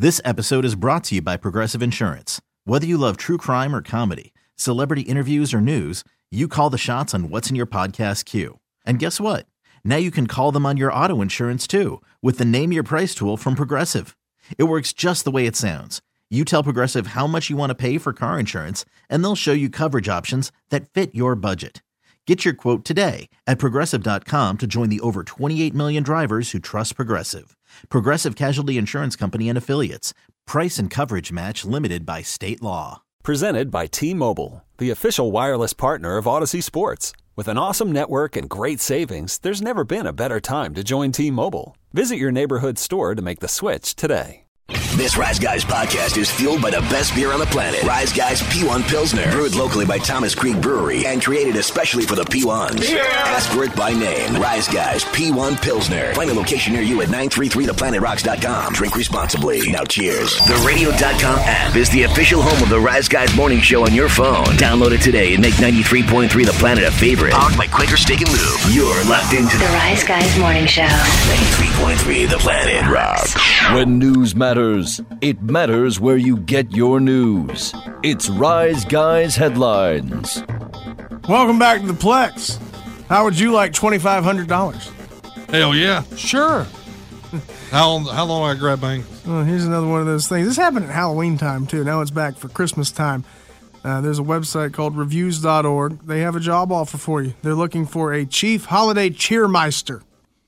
This episode is brought to you by Progressive Insurance. Whether you love true crime or comedy, celebrity interviews or news, you call the shots on what's in your podcast queue. And guess what? Now you can call them on your auto insurance too with the Name Your Price tool from Progressive. It works just the way it sounds. You tell Progressive how much you want to pay for car insurance, and they'll show you coverage options that fit your budget. Get your quote today at Progressive.com to join the over 28 million drivers who trust Progressive. Progressive Casualty Insurance Company and Affiliates. Price and coverage match limited by state law. Presented by T-Mobile, the official wireless partner of Odyssey Sports. With an awesome network and great savings, there's never been a better time to join T-Mobile. Visit your neighborhood store to make the switch today. This Rise Guys podcast is fueled by the best beer on the planet. Rise Guys P1 Pilsner. Brewed locally by Thomas Creek Brewery and created especially for the P1s. Yeah. Ask for it by name. Rise Guys P1 Pilsner. Find a location near you at 933theplanetrocks.com. Drink responsibly. Now cheers. The Radio.com app is the official home of the Rise Guys morning show on your phone. Download it today and make 93.3 The Planet a favorite. Powered by Quaker Steak and Lube. You're locked into the Rise Guys morning show. 93.3 The Planet rocks. When news matters, it matters where you get your news. It's Rise Guys Headlines. Welcome back to the Plex. How would you like $2,500? Hell yeah. Sure. How long I grab bank? Well, here's another one of those things. This happened at Halloween time, too. Now it's back for Christmas time. There's a website called reviews.org. They have a job offer for you. They're looking for a chief holiday cheermeister.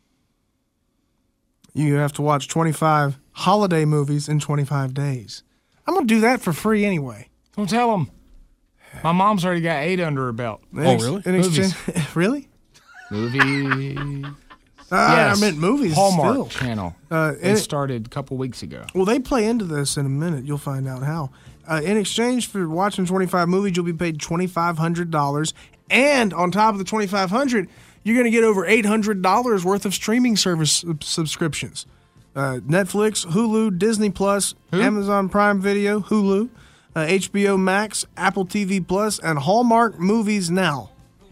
You have to watch 25 holiday movies in 25 days. I'm going to do that for free anyway. Don't tell them. My mom's already got 8 under her belt. Really? Really? Movies. Yes. I meant movies. Hallmark still. Channel. It started a couple weeks ago. Well, they play into this in a minute. You'll find out how. In exchange for watching 25 movies, you'll be paid $2,500. And on top of the $2,500, you're going to get over $800 worth of streaming service subscriptions. Netflix, Hulu, Disney Plus, Amazon Prime Video, Hulu, HBO Max, Apple TV Plus, and Hallmark Movies Now.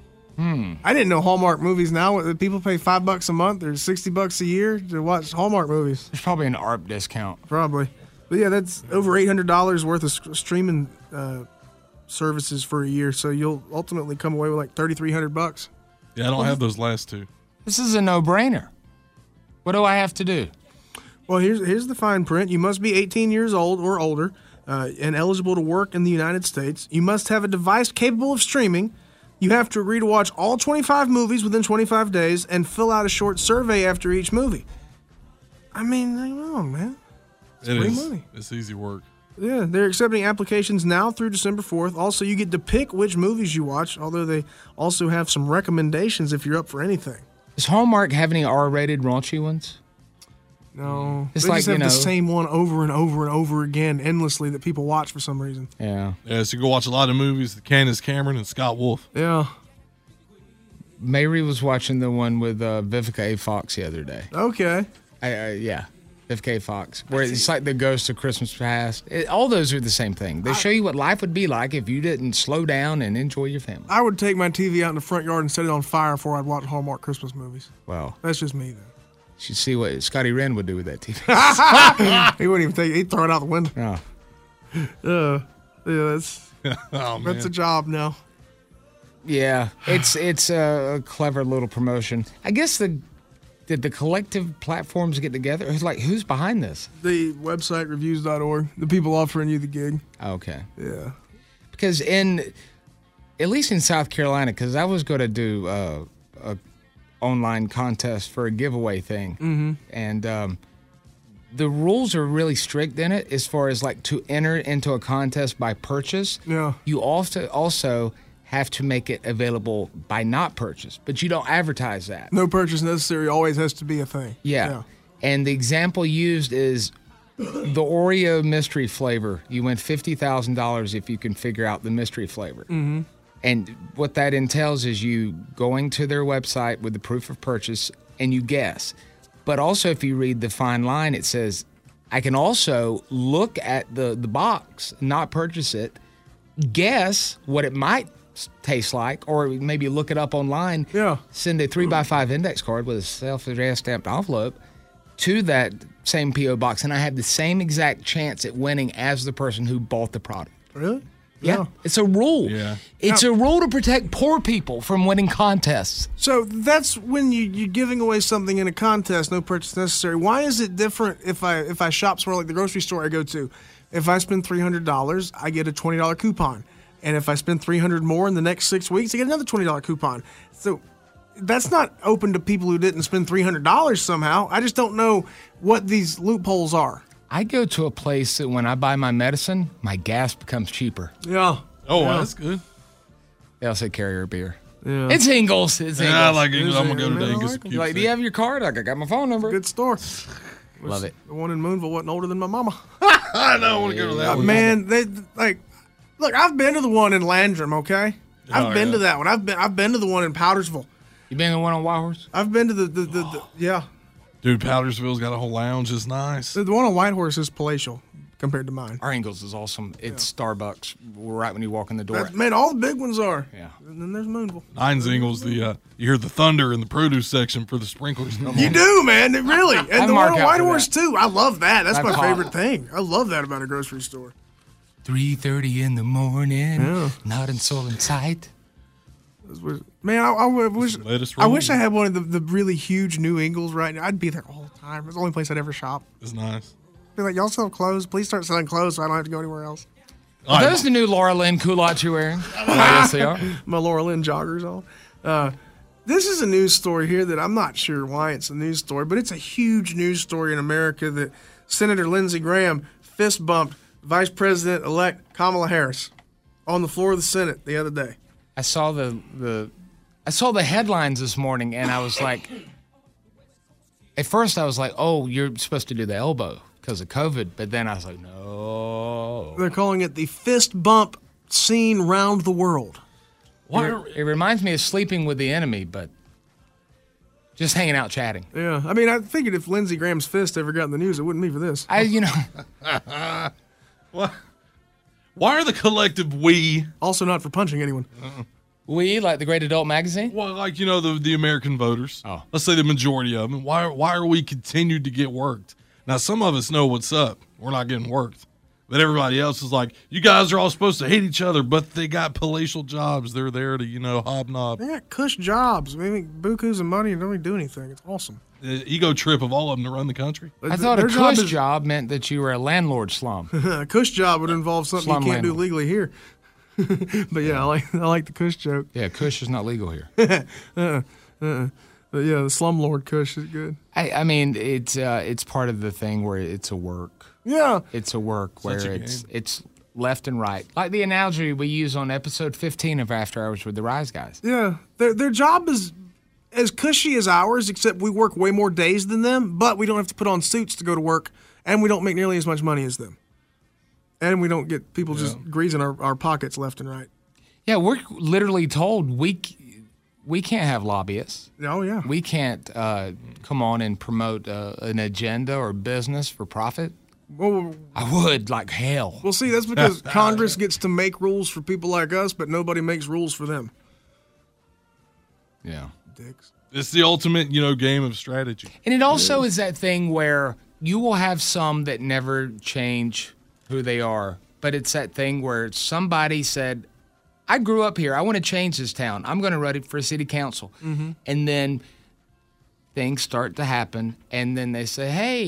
I didn't know Hallmark Movies Now. People pay $5 a month or $60 a year to watch Hallmark movies. There's probably an ARP discount. Probably. But yeah, that's over $800 worth of streaming services for a year. So you'll ultimately come away with like $3,300. Yeah, I don't have those last two. This is a no-brainer. What do I have to do? Well, here's the fine print. You must be 18 years old or older and eligible to work in the United States. You must have a device capable of streaming. You have to agree to watch all 25 movies within 25 days and fill out a short survey after each movie. I mean, hang on, man. It's free money. It's easy work. Yeah, they're accepting applications now through December 4th. Also, you get to pick which movies you watch, although they also have some recommendations if you're up for anything. Does Hallmark have any R-rated raunchy ones? No. It's they like, just have the same one over and over and over again endlessly that people watch for some reason. Yeah. Yeah, so you go watch a lot of movies with Candace Cameron and Scott Wolf. Yeah. Mary was watching the one with Vivica A. Fox the other day. Okay. Yeah. Vivica A. Fox, where it's like the Ghost of Christmas Past. All those are the same thing. They show you what life would be like if you didn't slow down and enjoy your family. I would take my TV out in the front yard and set it on fire before I'd watch Hallmark Christmas movies. Well, that's just me, though. You should see what Scotty Wren would do with that TV. He wouldn't even take it. He'd throw it out the window. Oh. That's a job now. Yeah, it's a clever little promotion. I guess did the collective platforms get together? Who's behind this? The website reviews.org. The people offering you the gig. Okay. Yeah. Because at least in South Carolina, because I was going to do a online contest for a giveaway thing, and the rules are really strict in it as far as to enter into a contest by purchase. Yeah. You also have to make it available by not purchase, but you don't advertise that. No purchase necessary always has to be a thing. Yeah. And the example used is the Oreo mystery flavor. You win $50,000 if you can figure out the mystery flavor. Mm-hmm. And what that entails is you going to their website with the proof of purchase and you guess. But also if you read the fine line, it says, I can also look at the box, not purchase it, guess what it might taste like, or maybe look it up online. Yeah. Send a 3x5 index card with a self-addressed stamped envelope to that same P.O. box, and I have the same exact chance at winning as the person who bought the product. Really? Yeah. It's a rule. Yeah. It's a rule to protect poor people from winning contests. So that's when you're giving away something in a contest, no purchase necessary. Why is it different if I shop somewhere like the grocery store I go to? If I spend $300, I get a $20 coupon. And if I spend $300 more in the next 6 weeks, I get another $20 coupon. So that's not open to people who didn't spend $300 somehow. I just don't know what these loopholes are. I go to a place that when I buy my medicine, my gas becomes cheaper. Yeah. Oh, Yeah. that's good. They also carry our beer. Yeah. It's Ingles. It's Ingles. Yeah, I like Ingles. I'm going to go Man, to I Ingles. like 'em. Keep Like, do you have your card? Like, I got my phone number. Good store. Love it. The one in Moonville wasn't older than my mama. I know. I want to go to that one. Man, they like. Look, I've been to the one in Landrum. Okay, I've been yeah. to that one. I've been to the one in Powdersville. You been to one on Whitehorse? I've been to the yeah. Dude, Powdersville's got a whole lounge. It's nice. The one on Whitehorse is palatial compared to mine. Our Ingles is awesome. It's Starbucks right when you walk in the door. Man, all the big ones are. Yeah. And then there's Moonville. Nine's Ingles. You hear the thunder in the produce section for the sprinklers. You do, man. It really. And the mark one on out for Whitehorse too. I love that. That's I my call- favorite thing. I love that about a grocery store. 3:30 in the morning, Yeah. not in soul in sight. Man, I wish lettuce I wish I roll. had one of the really huge New Ingles right now. I'd be there all the time. It's the only place I'd ever shop. It's nice. Be like, y'all sell clothes? Please start selling clothes so I don't have to go anywhere else. Are those the new Laura Lynn culottes you're wearing? Yes, they are. My Laura Lynn joggers on. This is a news story here that I'm not sure why it's a news story, but it's a huge news story in America that Senator Lindsey Graham fist bumped Vice President-elect Kamala Harris on the floor of the Senate the other day. I saw the headlines this morning, and I was like, at first I was like, oh, you're supposed to do the elbow because of COVID, but then I was like, no. They're calling it the fist bump seen round the world. It reminds me of Sleeping with the Enemy, but just hanging out chatting. Yeah, I mean, I figured if Lindsey Graham's fist ever got in the news, it wouldn't be for this. Why are the collective we? Also not for punching anyone. We, like the Great Adult Magazine? Well, like, the American voters. Oh. Let's say the majority of them. Why are we continued to get worked? Now, some of us know what's up. We're not getting worked. But everybody else is like, you guys are all supposed to hate each other, but they got palatial jobs. They're there to, hobnob. They got cush jobs. We make bukus of money and don't even do anything. It's awesome. The ego trip of all of them to run the country. I thought a Their job cush is- job meant that you were a landlord slum. A cush job would involve something Slum you can't do landlord. legally here. But yeah, I like the cush joke. Yeah, cush is not legal here. But yeah, the slumlord cush is good. I mean, it's part of the thing where it's a work. Yeah. It's a work where a it's left and right. Like the analogy we use on episode 15 of After Hours with the Rise Guys. Yeah. Their job is as cushy as ours, except we work way more days than them, but we don't have to put on suits to go to work, and we don't make nearly as much money as them. And we don't get people just greasing our pockets left and right. Yeah, we're literally told we can't have lobbyists. Oh, yeah. We can't come on and promote an agenda or business for profit. Well, I would, like hell. see, that's because Congress gets to make rules for people like us, but nobody makes rules for them. Yeah. Dicks. It's the ultimate, game of strategy. And it also is that thing where you will have some that never change who they are, but it's that thing where somebody said, I grew up here. I want to change this town. I'm going to run it for city council. Mm-hmm. And then things start to happen, and then they say, hey,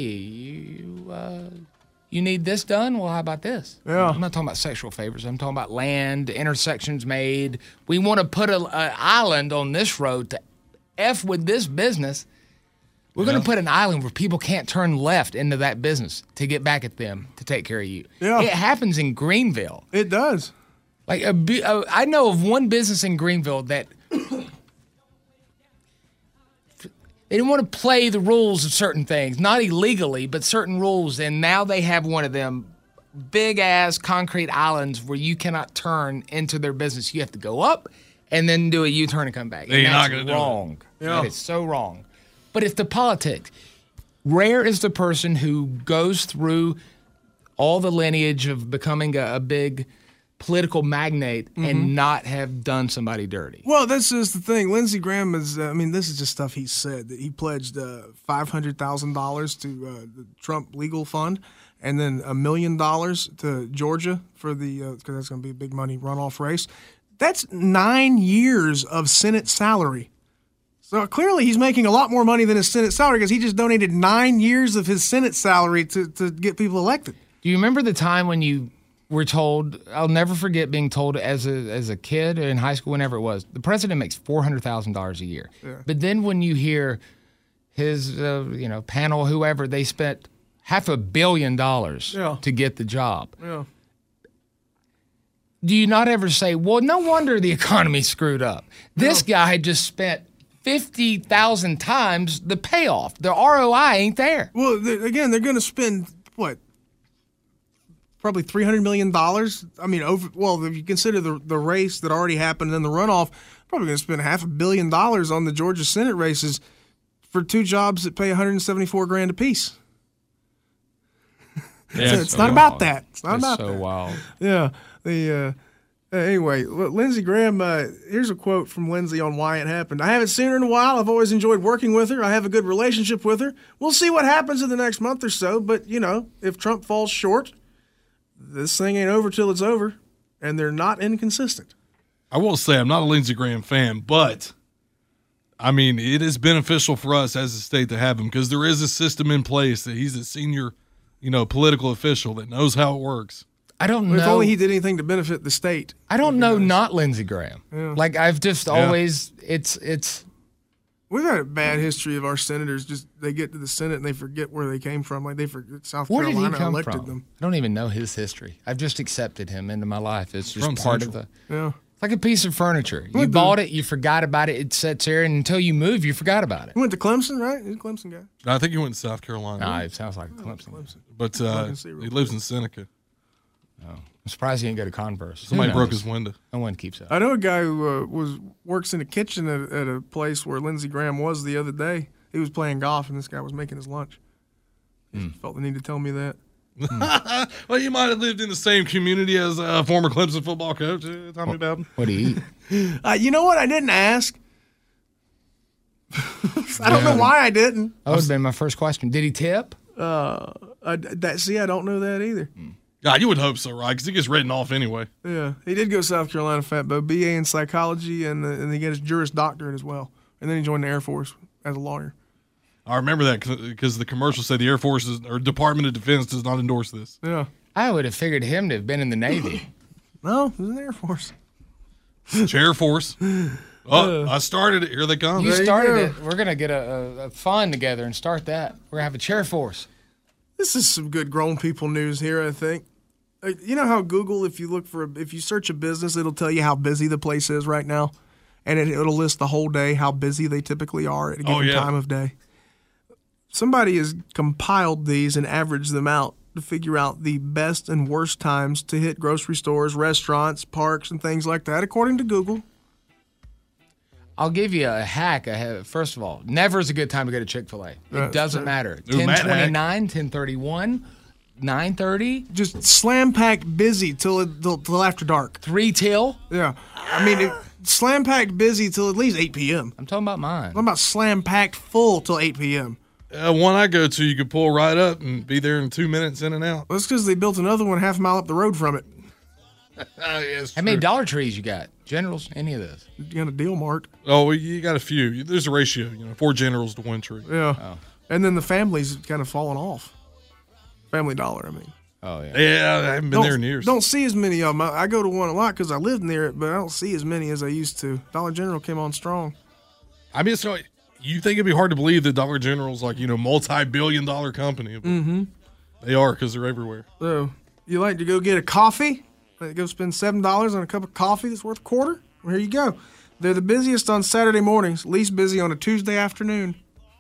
you need this done? Well, how about this? Yeah. I'm not talking about sexual favors. I'm talking about land, intersections made. We want to put an island on this road to F with this business. We're going to put an island where people can't turn left into that business to get back at them to take care of you. Yeah. It happens in Greenville. It does. Like I know of one business in Greenville that they didn't want to play the rules of certain things, not illegally, but certain rules, and now they have one of them big ass concrete islands where you cannot turn into their business. You have to go up and then do a U-turn and come back. Yeah, And you're not that's gonna do it. wrong. Yeah. That is so wrong. But it's the politics. Rare is the person who goes through all the lineage of becoming a big political magnate and not have done somebody dirty. Well, this is the thing. Lindsey Graham is, this is just stuff he said, that he pledged $500,000 to the Trump legal fund and then $1 million to Georgia for the, because that's going to be a big money runoff race. That's 9 years of Senate salary. So clearly he's making a lot more money than his Senate salary because he just donated 9 years of his Senate salary to get people elected. Do you remember the time when you were told, I'll never forget being told as a kid in high school, whenever it was, the president makes $400,000 a year. Yeah. But then when you hear his panel, whoever, they spent $500 million to get the job. Yeah. Do you not ever say, well, no wonder the economy screwed up. This guy just spent 50,000 times the payoff. The ROI ain't there. Well, again, they're going to spend, what, probably $300 million? I mean, if you consider the race that already happened and then the runoff, probably going to spend $500 million on the Georgia Senate races for two jobs that pay $174,000 apiece. Yeah, it's not about that. It's not about that. So wild. Yeah. Anyway, Lindsey Graham, here's a quote from Lindsey on why it happened. I haven't seen her in a while. I've always enjoyed working with her. I have a good relationship with her. We'll see what happens in the next month or so. But, if Trump falls short, this thing ain't over till it's over. And they're not inconsistent. I will say I'm not a Lindsey Graham fan, but, it is beneficial for us as a state to have him because there is a system in place that he's a senior, political official that knows how it works. I don't know. If only he did anything to benefit the state. I don't know not Lindsey Graham. Yeah. Like, I've just always, it's. We've had a bad history of our senators. Just they get to the Senate and they forget where they came from. Like they forget South Carolina Where did he come elected from? them. I don't even know his history. I've just accepted him into my life. It's just From part Central. of the. Yeah. It's like a piece of furniture. You bought it, you forgot about it. It sits there, and until you move, you forgot about it. He went to Clemson, right? He's a Clemson guy. I think he went to South Carolina. Nah, it sounds like a Clemson. But he lives in Seneca. Oh. I'm surprised he didn't go to Converse. Somebody broke his window. No one keeps up. I know a guy who works in a kitchen at a place where Lindsey Graham was the other day. He was playing golf, and this guy was making his lunch. He felt the need to tell me that. Well, you might have lived in the same community as a former Clemson football coach, Tommy Bowden. What do you eat? You know what? I didn't ask. I don't know why I didn't. That would have been my first question. Did he tip? I don't know that either. God, you would hope so, right? Because he gets written off anyway. Yeah, he did go to South Carolina, Fatbo, BA in psychology, and he got his Juris Doctorate as well. And then he joined the Air Force as a lawyer. I remember that because the commercial said the Air Force or Department of Defense does not endorse this. Yeah. I would have figured him to have been in the Navy. No, he was in the Air Force. Chair Force. Oh, I started it. Here they come. You started it. We're going to get a fund together and start that. We're going to have a chair force. This is some good grown people news here, I think. You know how Google, if you search a business, it'll tell you how busy the place is right now, and it'll list the whole day how busy they typically are at a given time of day. Somebody has compiled these and averaged them out to figure out the best and worst times to hit grocery stores, restaurants, parks, and things like that, according to Google. I'll give you a hack. First of all, never is a good time to go to Chick-fil-A. It doesn't matter. 10:29, 10:31. 9:30, just slam packed busy till after dark. 3 till. Yeah, slam packed busy till at least 8 p.m. I'm talking about mine. I'm about slam packed full till 8 p.m. One I go to, you could pull right up and be there in 2 minutes in and out. Well, that's because they built another one half a mile up the road from it. How many Dollar Trees you got? Generals? Any of this? You got a Deal Mart. Oh, you got a few. There's a ratio. 4 Generals to 1 tree. Yeah. Oh. And then the family's kind of fallen off. Family Dollar, I mean. Oh, yeah. Yeah, I haven't been there in years. Don't see as many of them. I go to one a lot because I live near it, but I don't see as many as I used to. Dollar General came on strong. So you think it'd be hard to believe that Dollar General's like, multi-billion-dollar company. Mm-hmm. They are because they're everywhere. So, you like to go get a coffee? Like go spend $7 on a cup of coffee that's worth $0.25? Well, here you go. They're the busiest on Saturday mornings, least busy on a Tuesday afternoon.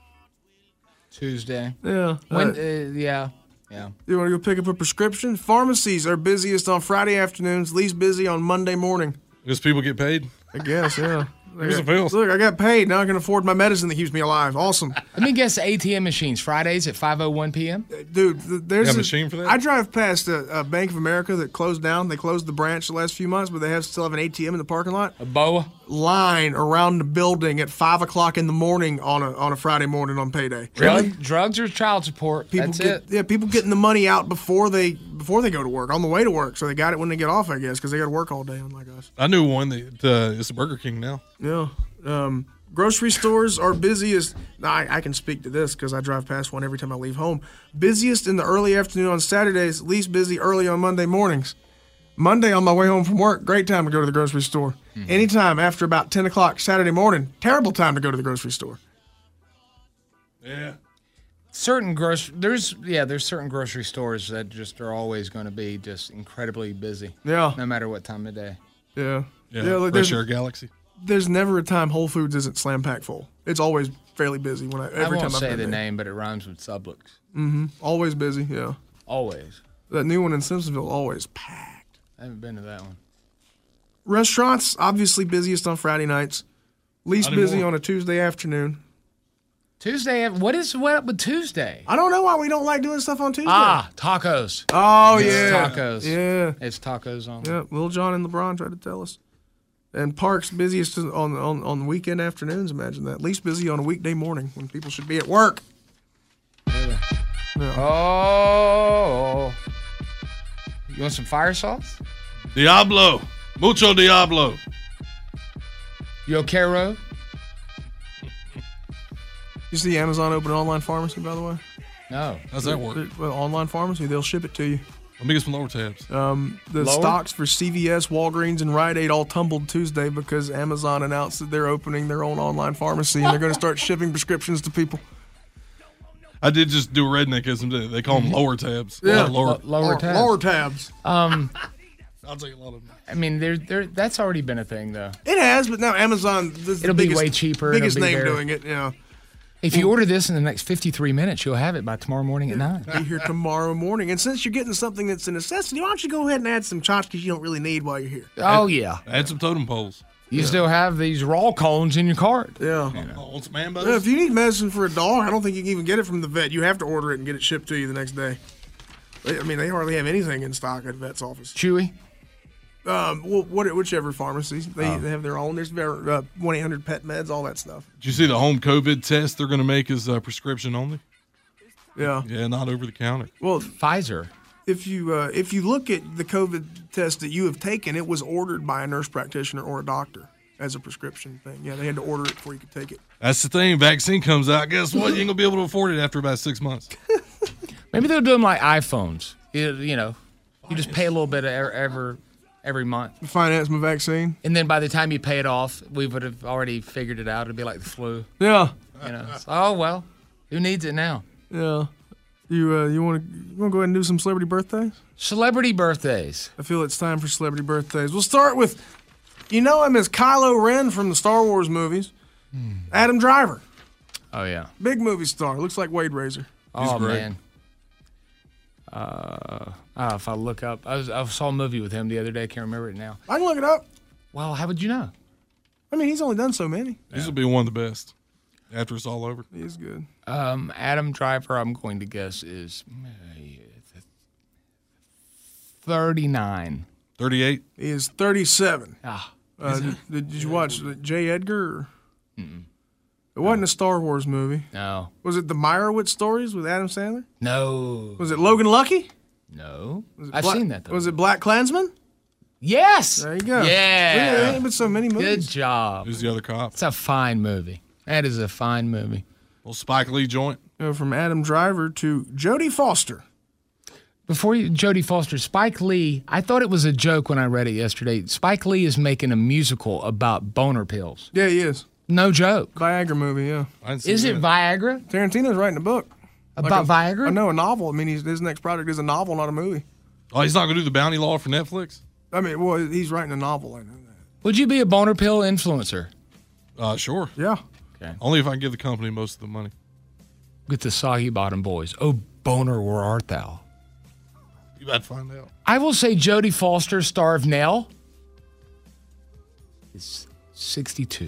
Tuesday? Yeah. Yeah. You want to go pick up a prescription? Pharmacies are busiest on Friday afternoons, least busy on Monday morning. Because people get paid? I guess, yeah. Here's the pills. Look, I got paid. Now I can afford my medicine that keeps me alive. Awesome. Let me guess ATM machines, Fridays at 5:01 p.m.? Dude, there's You have a machine for that? I drive past a Bank of America that closed down. They closed the branch the last few months, but they still have an ATM in the parking lot. A BOA? Line around the building at 5 o'clock in the morning on a Friday morning on payday. Drugs or child support. That's it. Yeah, people getting the money out before they go to work, on the way to work. So they got it when they get off, I guess, because they got to work all day, unlike us. I knew one that it's a Burger King now. Yeah. Grocery stores are busiest. I can speak to this because I drive past one every time I leave home. Busiest in the early afternoon on Saturdays, least busy early on Monday mornings. Monday on my way home from work, great time to go to the grocery store. Mm-hmm. Anytime after about 10 o'clock Saturday morning, terrible time to go to the grocery store. Yeah. There's certain grocery stores that just are always going to be just incredibly busy. Yeah. No matter what time of day. Yeah. Like Fresh Air Galaxy. There's never a time Whole Foods isn't slam packed full. It's always fairly busy every time I've been there. I won't say the name, but it rhymes with Sublux. Mm-hmm. Always busy, yeah. Always. That new one in Simpsonville, always packed. I haven't been to that one. Restaurants, obviously busiest on Friday nights. Least busy on a Tuesday afternoon. Tuesday? What up with Tuesday? I don't know why we don't like doing stuff on Tuesday. Tacos. Oh, yeah. It's tacos. Yeah. It's tacos on. Yeah, Lil Jon and LeBron tried to tell us. And parks busiest on weekend afternoons, imagine that. Least busy on a weekday morning when people should be at work. Yeah. Yeah. Oh. You want some fire sauce? Diablo. Mucho Diablo. You okay, Ro? You see Amazon open an online pharmacy, by the way? No. How's that work? Well, online pharmacy, they'll ship it to you. Let me get some lower tabs. The stocks for CVS, Walgreens, and Rite Aid all tumbled Tuesday because Amazon announced that they're opening their own online pharmacy and they're going to start shipping prescriptions to people. I did just do a redneckism. They call them lower tabs. Yeah, lower tabs. Lower tabs. I'll take a lot of them. I mean, that's already been a thing, though. It has, but now Amazon is It'll be way cheaper. Biggest It'll be name there. doing it, yeah. If you order this in the next 53 minutes, you'll have it by tomorrow morning at 9. Be here tomorrow morning. And since you're getting something that's a necessity, why don't you go ahead and add some tchotchkes you don't really need while you're here? Oh, yeah. Add some totem poles. You still have these raw cones in your cart. Yeah. Want some Ambos? Yeah, if you need medicine for a dog, I don't think you can even get it from the vet. You have to order it and get it shipped to you the next day. They hardly have anything in stock at a vet's office. Chewy? Whichever pharmacies. They have their own. There's 1-800-PET meds, all that stuff. Did you see the home COVID test they're going to make is prescription only? Yeah. Yeah, not over the counter. Well, Pfizer. If you look at the COVID test that you have taken, it was ordered by a nurse practitioner or a doctor as a prescription thing. Yeah, they had to order it before you could take it. That's the thing. Vaccine comes out. Guess what? You ain't going to be able to afford it after about 6 months. Maybe they'll do them like iPhones. You just pay a little bit every month. Finance my vaccine. And then by the time you pay it off, we would have already figured it out. It'd be like the flu. Yeah. Oh, well, who needs it now? Yeah. You want to go ahead and do some celebrity birthdays? Celebrity birthdays. I feel it's time for celebrity birthdays. We'll start with, him as Kylo Ren from the Star Wars movies. Adam Driver. Oh, yeah. Big movie star. Looks like Wade Razor. Oh, great. man. If I look up, I saw a movie with him the other day. I can't remember it now. I can look it up. Well, how would you know? I mean, he's only done so many. This will be one of the best after it's all over. He is good. Adam Driver, I'm going to guess, is 39. 38. He is 37. Did you watch J. Edgar? It wasn't a Star Wars movie. No. Was it the Meyerowitz stories with Adam Sandler? No. Was it Logan Lucky? No. I've seen that, though. Was it Black Klansman? Yes. There you go. Yeah. There ain't been so many movies. Good job. Who's the other cop? It's a fine movie. That is a fine movie. Little Spike Lee joint. From Adam Driver to Jodie Foster. Before Jodie Foster, Spike Lee, I thought it was a joke when I read it yesterday. Spike Lee is making a musical about boner pills. Yeah, he is. No joke. Viagra movie, yeah. Is it Viagra? Tarantino's writing a book. About Viagra? I know, a novel. I mean, his next project is a novel, not a movie. Oh, he's not going to do the bounty law for Netflix? I mean, well, he's writing a novel. I know that. Would you be a boner pill influencer? Sure. Yeah. Okay. Only if I can give the company most of the money. With the Soggy Bottom Boys. Oh, boner, where art thou? You about to find out. I will say Jodie Foster, star of Nell, is 62.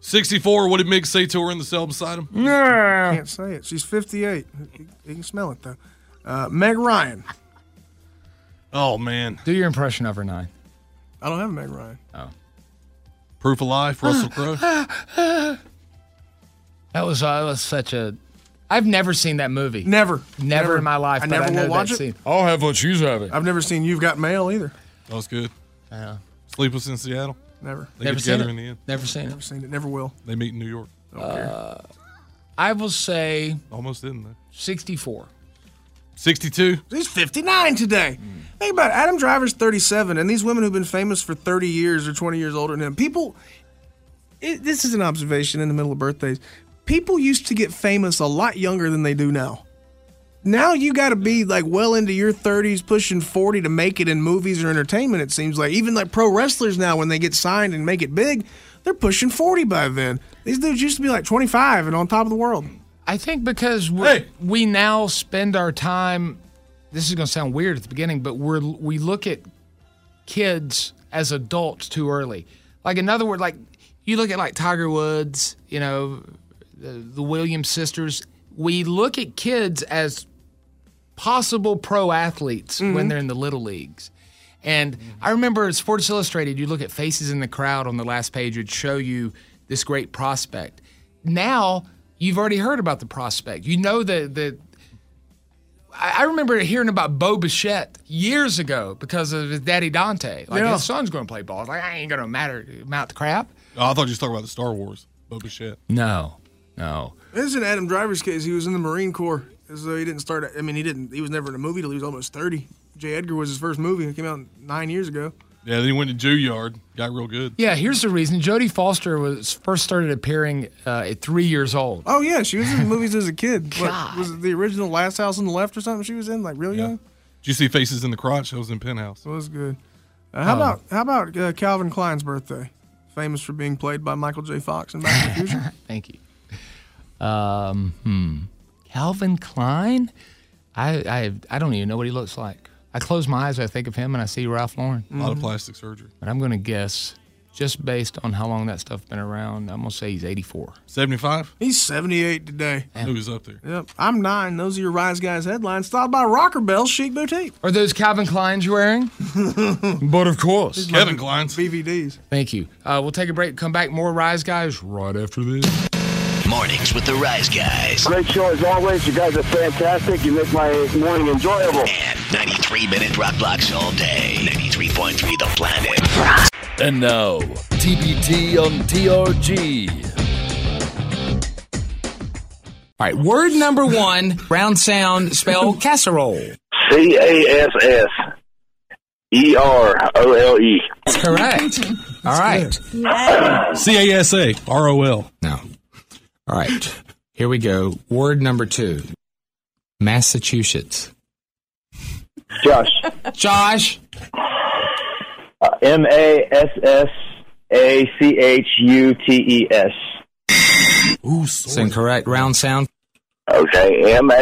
64. What did Mick say to her in the cell beside him? Can't say it. She's 58. You can smell it, though. Meg Ryan. Oh, man. Do your impression of her, 9. I don't have a Meg Ryan. Oh. Proof of Life, Russell Crowe. That was such a... I've never seen that movie. Never in my life. I never will watch it. Scene. I'll have what she's having. I've never seen You've Got Mail either. That was good. Yeah. Sleepless in Seattle. Never. They get together in the end. Never seen Never seen it. Never will. They meet in New York. I will say Almost didn't they? 64. 62. He's 59 today. Think about it. Adam Driver's 37, and these women who've been famous for 30 years or 20 years older than him. This is an observation in the middle of birthdays. People used to get famous a lot younger than they do now. Now you got to be like well into your 30s, pushing 40 to make it in movies or entertainment, it seems like. Even like pro wrestlers now, when they get signed and make it big, they're pushing 40 by then. These dudes used to be like 25 and on top of the world. I think because we now spend our time, this is going to sound weird at the beginning, but we look at kids as adults too early. Like, in other words, like you look at like Tiger Woods, you know, the Williams sisters. We look at kids as possible pro athletes when they're in the little leagues. And I remember at Sports Illustrated, you look at faces in the crowd on the last page, it would show you this great prospect. Now, you've already heard about the prospect. You know I remember hearing about Bo Bichette years ago because of his daddy Dante. Like, his son's going to play ball. It's like, I ain't going to amount to crap. Oh, I thought you were talking about the Star Wars. Boba Bichette. No. This is in Adam Driver's case. He was in the Marine Corps. So he didn't start. I mean, he was never in a movie till he was almost 30. J. Edgar was his first movie. It came out 9 years ago. Yeah, then he went to Juilliard. Got real good. Yeah, here's the reason. Jodie Foster was first started appearing at 3 years old. Oh, yeah. She was in movies as a kid. What, was it the original Last House on the Left or something she was in? Like, real young? Did you see Faces in the Crotch? That was in Penthouse. That was good. How about Calvin Klein's birthday? Famous for being played by Michael J. Fox in Back to the Future. Thank you. Calvin Klein? I don't even know what he looks like. I close my eyes, I think of him, and I see Ralph Lauren. A lot of plastic surgery. But I'm going to guess, just based on how long that stuff's been around, I'm going to say he's 84. 75? He's 78 today. I knew he was up there. Yep. I'm 9. Those are your Rise Guys headlines. Styled by Rocker Bell Chic Boutique. Are those Calvin Kleins you're wearing? But of course. Kevin Klein's. BVDs. Thank you. We'll take a break, come back, more Rise Guys right after this. Mornings with the Rise Guys. Great show as always. You guys are fantastic. You make my morning enjoyable. And 93-minute rock blocks all day. 93.3 The Planet. And now, TBT on TRG. All right, word number 1, round sound, spell casserole. CASSEROLE. That's correct. All right. CASAROL. No. All right, here we go. Word number 2, Massachusetts. Josh. MASSACHUTES. Ooh, That's incorrect. Round sound. Okay,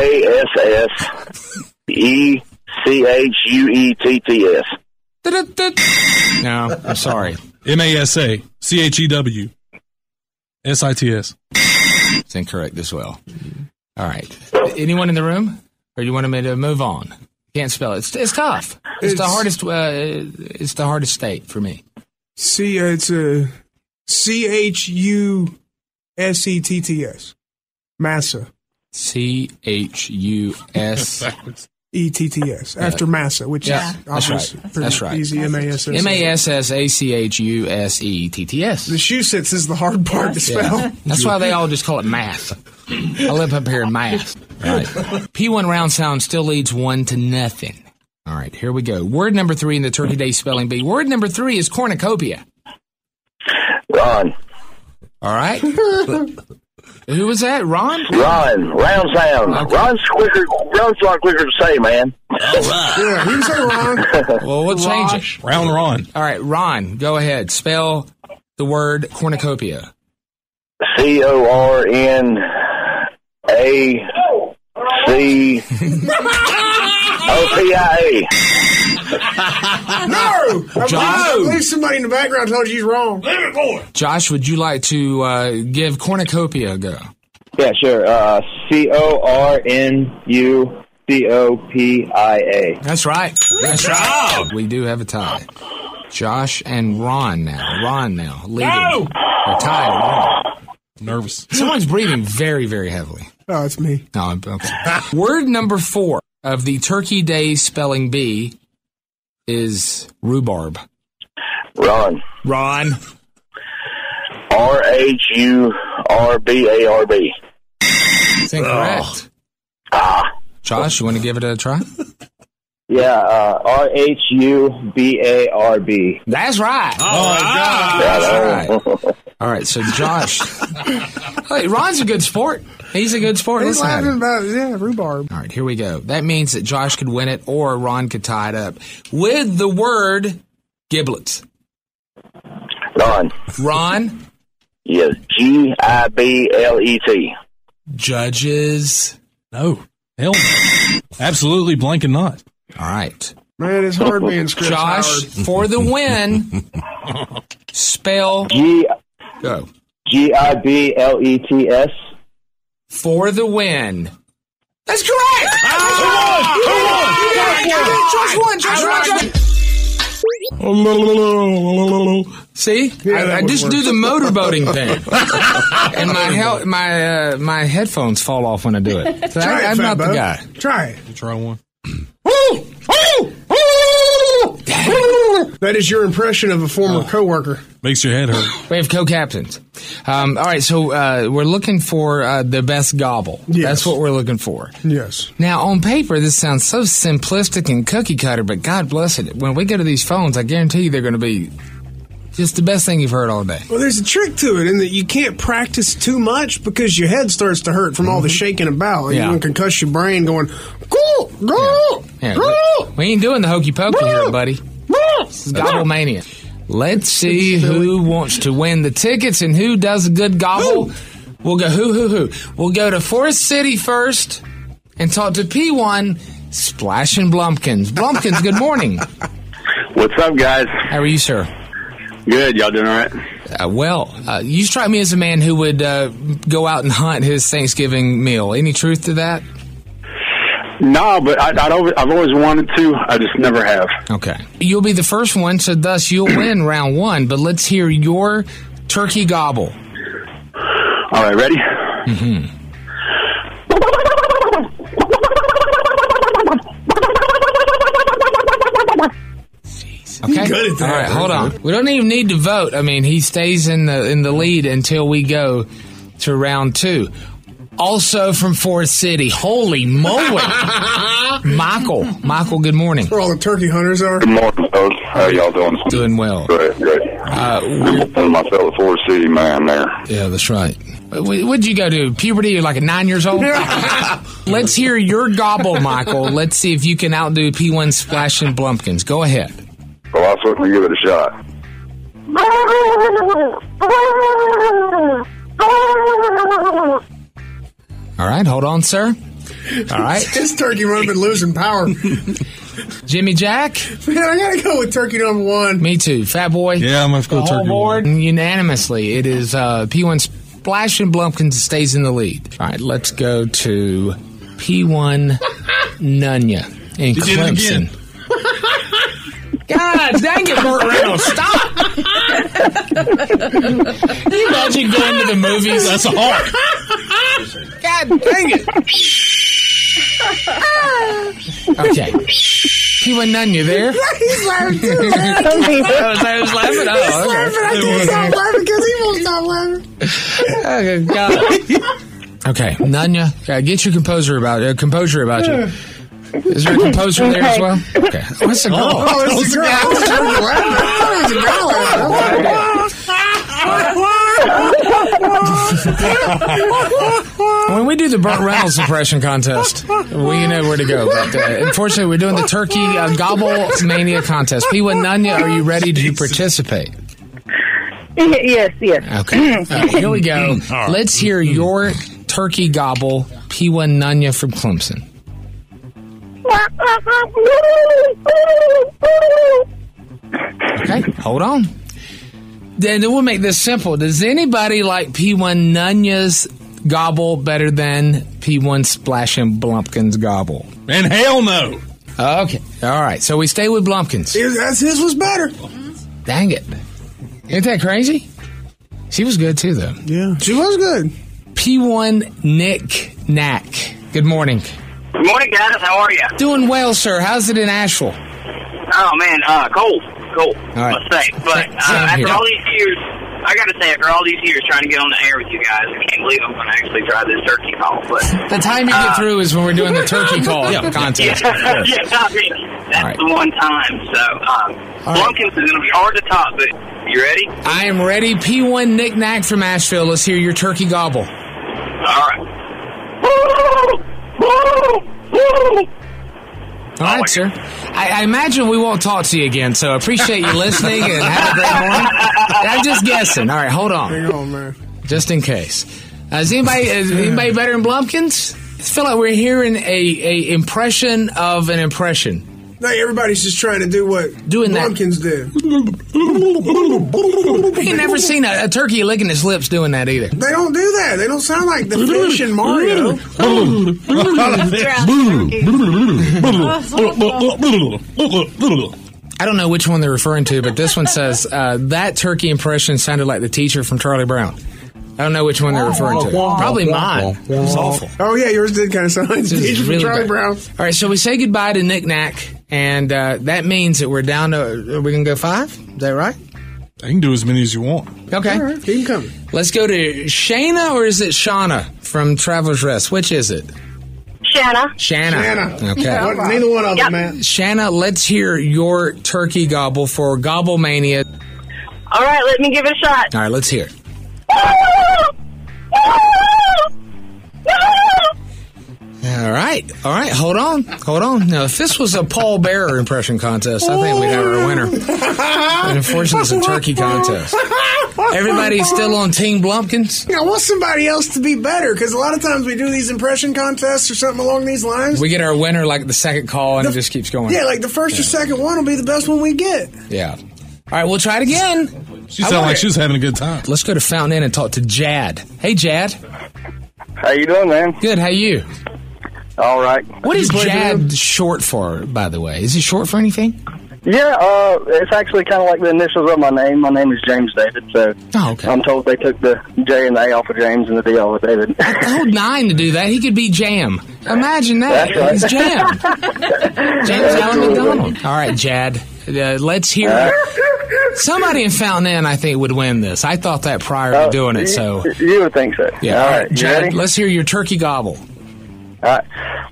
MASSECHUETTS. No, I'm sorry. MASACHEWSITS. It's incorrect as well. All right. Anyone in the room? Or you wanted me to move on? Can't spell it. It's tough. It's the hardest. It's the hardest state for me. It's a CHUSETTS. Massa. CHUS. ETTS after Massa, which is obviously That's right. easy. MASS. MASSACHUSETTS. The shoe sits is the hard part to spell. That's why they all just call it math. I live up here in math. Right. P1 round sound still leads 1-0. All right, here we go. Word number 3 in the Turkey Day Spelling Bee. Word number 3 is cornucopia. Ron. All right. Who was that? Ron? Ron. Round sound. Okay. Ron's a lot quicker to say, man. All right. Yeah, you can say Ron. Well, we'll change it. Round Ron. All right, Ron, go ahead. Spell the word cornucopia. CORNACOPIA. No! I John. believe somebody in the background told you he's wrong. Josh, would you like to give cornucopia a go? Yeah, sure. CORNUCOPIA. That's right. That's right. We do have a tie. Josh and Ron now. Leading. No! They're tied at 1. Nervous. Someone's breathing very, very heavily. Oh, it's me. No, okay. Word number 4 of the Turkey Day spelling bee is rhubarb. Ron. RHURBARB. That's incorrect. Josh, you want to give it a try? Yeah, RHUBARB. That's right. Yeah, That's right. All right, so Josh. Hey, Ron's a good sport. He's a good sport. He's Listen at laughing him. about rhubarb. All right, here we go. That means that Josh could win it or Ron could tie it up with the word giblets. Ron? Yes, GIBLET. Judges. No. Hell no. Absolutely blank and not. All right. Man, it's hard being Scripps Josh, Howard. for the win, spell go. GIBLETS. For the win. That's correct! See? I just do the motorboating thing. And my headphones fall off when I do it. So I'm not the guy. Try it. You try one. That is your impression of a former coworker. Makes your head hurt. We have co-captains. All right, so we're looking for the best gobble. Yes. That's what we're looking for. Yes. Now, on paper, this sounds so simplistic and cookie cutter, but God bless it. When we go to these phones, I guarantee you they're going to be just the best thing you've heard all day. Well, there's a trick to it in that you can't practice too much because your head starts to hurt from all the shaking about. And Yeah. you can concuss your brain going, go, Yeah, we ain't doing the hokey pokey here, buddy. This is Gobble Mania. Let's see who wants to win the tickets and who does a good gobble. We'll go who. We'll go to Forest City first and talk to P1 Splash and Blumpkins. Blumpkins, good morning. What's up, guys? How are you, sir? Good. Y'all doing all right? You strike me as a man who would go out and hunt his Thanksgiving meal. Any truth to that? No, but I've always wanted to. I just never have. Okay. You'll be the first one, so thus you'll win round 1. But let's hear your turkey gobble. All right, ready? Mm-hmm. Okay. Good at that. All right, hold on. We don't even need to vote. I mean, he stays in the lead until we go to round 2. Also from Forest City. Holy moly. Michael, good morning. Where all the turkey hunters are. Good morning, folks. How y'all doing? Doing well. Great. And my fellow Forest City man there. Yeah, that's right. What'd you go to? Puberty? You're like at 9 years old? Let's hear your gobble, Michael. Let's see if you can outdo P1 Splash and Blumpkins. Go ahead. Well, I'll certainly give it a shot. All right, hold on, sir. All right. This turkey run been losing power. Jimmy Jack? Man, I gotta go with turkey number 1. Me too. Fat Boy? Yeah, I'm going to go The whole turkey. board? Unanimously, it is P1 Splash and Blumpkins stays in the lead. All right, let's go to P1 Nunya in You did it Clemson. again. God dang it, Burt Reynolds, stop! Can you imagine going to the movies? That's a heart. God dang it! Okay. P1 Nunya there? He's laughing too. I was laughing? Oh, okay. I can't stop laughing because he won't stop laughing. Oh, God. Okay, Nunya, get your composure about you. Is there a composer there as well? Okay. What's the girl? Oh, it's a girl. It's a girl. When we do the Burt Reynolds impression contest, we know where to go. But unfortunately, we're doing the turkey gobble mania contest. P1 Nunya, are you ready to participate? Yes. Okay. Here we go. Let's hear your turkey gobble, P1 Nunya from Clemson. Okay, hold on. Then we'll make this simple. Does anybody like P1 Nunya's gobble better than P1 Splash and Blumpkin's gobble? And hell no. Okay, all right. So we stay with Blumpkin's. His was better. Dang it. Isn't that crazy? She was good too, though. Yeah, she was good. P1 Nick Knack. Good morning. Good morning, guys. How are you? Doing well, sir. How's it in Asheville? Oh, man, cold. All right. Let's say. But after all these years, I got to say, after all these years trying to get on the air with you guys, I can't believe I'm going to actually try this turkey call. But the time you get through is when we're doing the turkey call contest. Yeah, I mean, that's the one time. So, Blumpkins is going to be hard to top, but you ready? I am ready. P1 Nick Knack from Asheville. Let's hear your turkey gobble. All right. All right, sir. I imagine we won't talk to you again, so I appreciate you listening and have a great morning. I'm just guessing. All right, hold on. Hang on, man. Just in case. Is anybody better than Blumpkins? I feel like we're hearing a impression of an impression. Like everybody's just trying to do what Blumpkins did. I ain't never seen a turkey licking his lips doing that either. They don't do that. They don't sound like the fish in Mario. I don't know which one they're referring to, but this one says, that turkey impression sounded like the teacher from Charlie Brown. I don't know which one they're referring to. Probably mine. It was awful. Oh, yeah, yours did kind of sound like the teacher from Charlie Brown. All right, so we say goodbye to Nick Knack, and that means that we're down to, are we going to go 5? Is that right? I can do as many as you want. Okay. All right, keep coming. Let's go to Shayna, or is it Shauna from Traveler's Rest? Which is it? Shanna. Okay. Neither one of them, man. Shanna, let's hear your turkey gobble for Gobble Mania. All right, let me give it a shot. All right, let's hear it. All right. Hold on. Now, if this was a Paul Bearer impression contest, I think we'd have our winner. But unfortunately, it's a turkey contest. Everybody's still on Team Blumpkins? I want somebody else to be better, because a lot of times we do these impression contests or something along these lines. We get our winner like the second call, and it just keeps going. Yeah, like the first or second one will be the best one we get. Yeah. All right, we'll try it again. She sounded like she was having a good time. Let's go to Fountain Inn and talk to Jad. Hey, Jad. How you doing, man? Good. How you? All right. What is Jad short for, by the way? Is it short for anything? Yeah, it's actually kind of like the initials of my name. My name is James David, so I'm told they took the J and the A off of James and the D off of David. I told 9 to do that. He could be Jam. Imagine that. That's right. He's Jam. James Allen McDonald. All right, Jad. Let's hear it. Somebody in Fountain Inn, I think, would win this. I thought that prior to doing it. So you would think so. Yeah. All right, Jad, ready? let's hear your turkey gobble. All right.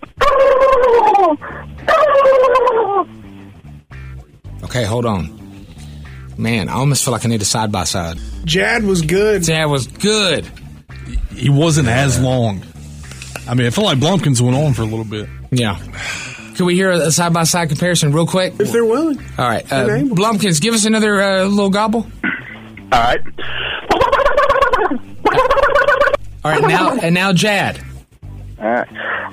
Okay, hold on. Man, I almost feel like I need a side-by-side. Jad was good. He wasn't as long. I mean, I feel like Blumpkins went on for a little bit. Yeah. Can we hear a side-by-side comparison real quick? If they're willing. All right. Blumpkins, give us another little gobble. All right. All right, now Jad. All right.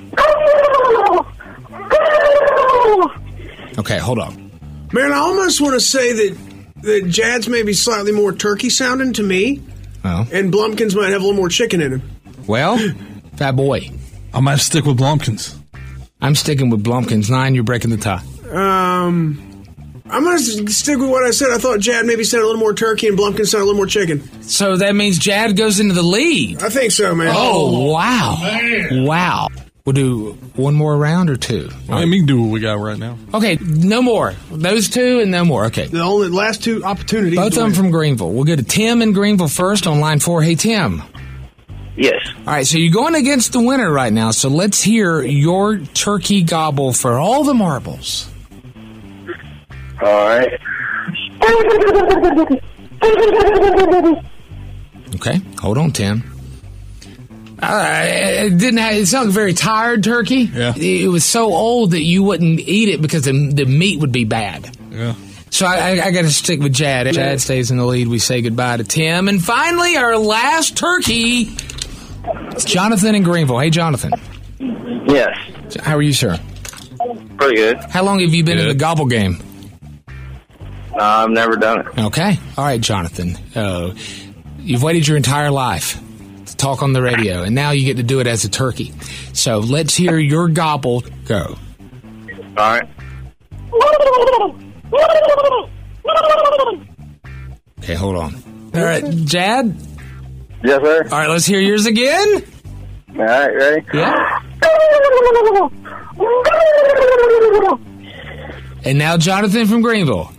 Okay, hold on. Man, I almost want to say that Jad's maybe slightly more turkey sounding to me. Oh. And Blumpkins might have a little more chicken in him. Well, fat boy. I might stick with Blumpkins. I'm sticking with Blumpkins. 9, you're breaking the tie. I'm going to stick with what I said. I thought Jad maybe sounded a little more turkey and Blumpkins sounded a little more chicken. So that means Jad goes into the lead. I think so, man. Oh, wow. Man. Wow. We'll do one more round or 2? I mean, we can do what we got right now. Okay, no more. Those 2 and no more. Okay. The only last 2 opportunities. Both of them from Greenville. We'll go to Tim in Greenville first on line 4. Hey, Tim. Yes. All right, so you're going against the winner right now, so let's hear your turkey gobble for all the marbles. All right. Okay, hold on, Tim. It sounded very tired turkey. Yeah. It was so old that you wouldn't eat it because the meat would be bad. Yeah. So I got to stick with Jad. Jad stays in the lead. We say goodbye to Tim. And finally, our last turkey, it's Jonathan in Greenville. Hey, Jonathan. Yes. How are you, sir? Pretty good. How long have you been in the gobble game? I've never done it. Okay. All right, Jonathan. You've waited your entire life to talk on the radio, and now you get to do it as a turkey. So let's hear your gobble go. All right. Okay, hold on. All right, Jad? Yes, sir. All right, let's hear yours again. All right, ready? Yeah. And now Jonathan from Greenville.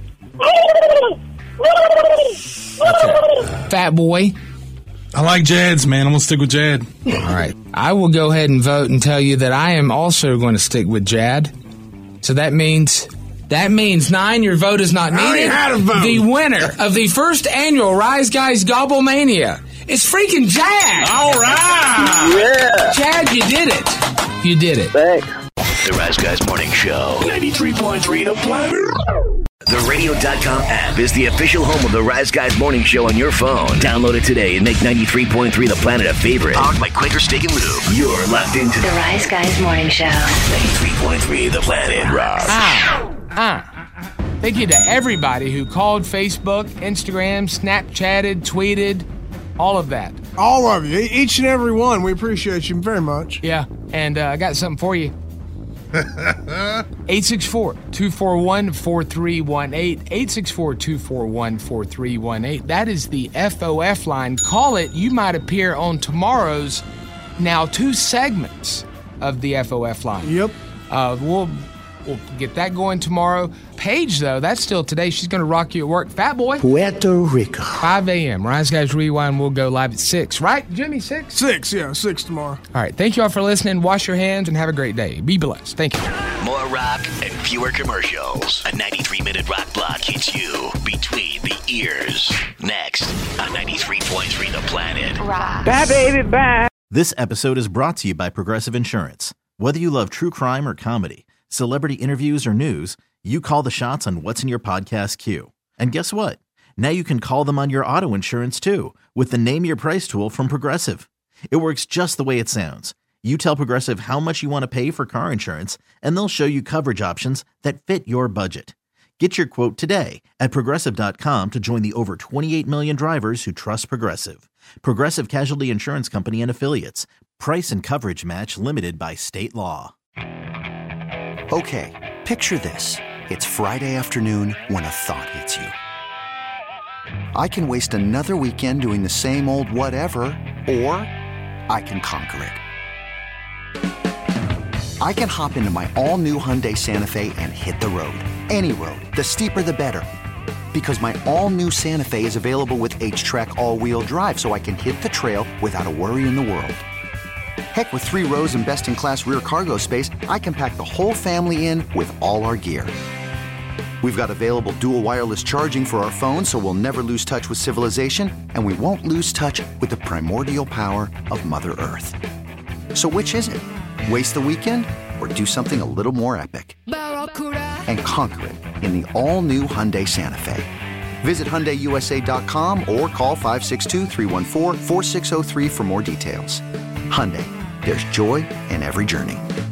Okay. Fat Boy. I like Jad's, man. I'm going to stick with Jad. All right. I will go ahead and vote and tell you that I am also going to stick with Jad. So that means 9, your vote is not needed. I already had a vote. The winner of the first annual Rise Guys Gobble Mania is freaking Jad. All right. Yeah. Jad, you did it. You did it. Thanks. The Rise Guys Morning Show. 93.3 The Planet. The Radio.com app is the official home of the Rise Guys Morning Show on your phone. Download it today and make 93.3 The Planet a favorite. Powered by Quaker Steak and Lube. You're locked into The Rise Guys Morning Show. 93.3 The Planet. Rock. Thank you to everybody who called Facebook, Instagram, Snapchatted, tweeted, all of that. All of you, each and every one. We appreciate you very much. Yeah, and I got something for you. 864-241-4318. 864-241-4318. That is the FOF line. Call it. You might appear on tomorrow's now 2 segments of the FOF line. Yep. We'll get that going tomorrow. Paige, though, that's still today. She's going to rock you at work. Fat Boy. Puerto Rico. 5 a.m. Rise Guys Rewind will go live at 6. Right, Jimmy? 6? 6, yeah. 6 tomorrow. All right. Thank you all for listening. Wash your hands and have a great day. Be blessed. Thank you. More rock and fewer commercials. A 93-minute rock block hits you between the ears. Next on 93.3 The Planet. Rock. Bye, baby, bye. This episode is brought to you by Progressive Insurance. Whether you love true crime or comedy, celebrity interviews or news, you call the shots on what's in your podcast queue. And guess what? Now you can call them on your auto insurance too with the Name Your Price tool from Progressive. It works just the way it sounds. You tell Progressive how much you want to pay for car insurance, and they'll show you coverage options that fit your budget. Get your quote today at Progressive.com to join the over 28 million drivers who trust Progressive. Progressive Casualty Insurance Company and Affiliates. Price and coverage match limited by state law. Okay, picture this. It's Friday afternoon when a thought hits you. I can waste another weekend doing the same old whatever, or I can conquer it. I can hop into my all-new Hyundai Santa Fe and hit the road. Any road. The steeper, the better. Because my all-new Santa Fe is available with H-Track all-wheel drive, so I can hit the trail without a worry in the world. Heck, with 3 rows and best-in-class rear cargo space, I can pack the whole family in with all our gear. We've got available dual wireless charging for our phones, so we'll never lose touch with civilization, and we won't lose touch with the primordial power of Mother Earth. So which is it? Waste the weekend or do something a little more epic? And conquer it in the all-new Hyundai Santa Fe. Visit HyundaiUSA.com or call 562-314-4603 for more details. Hyundai, there's joy in every journey.